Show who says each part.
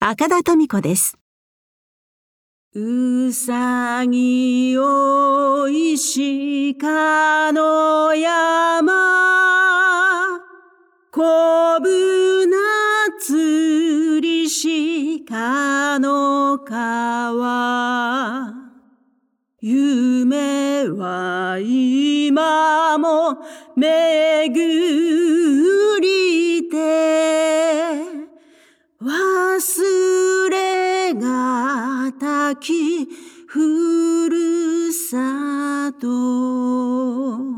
Speaker 1: 赤田富子です。
Speaker 2: うさぎおいしかの山、こぶなつりしかの川、夢は今も巡りて、忘れがたきふるさと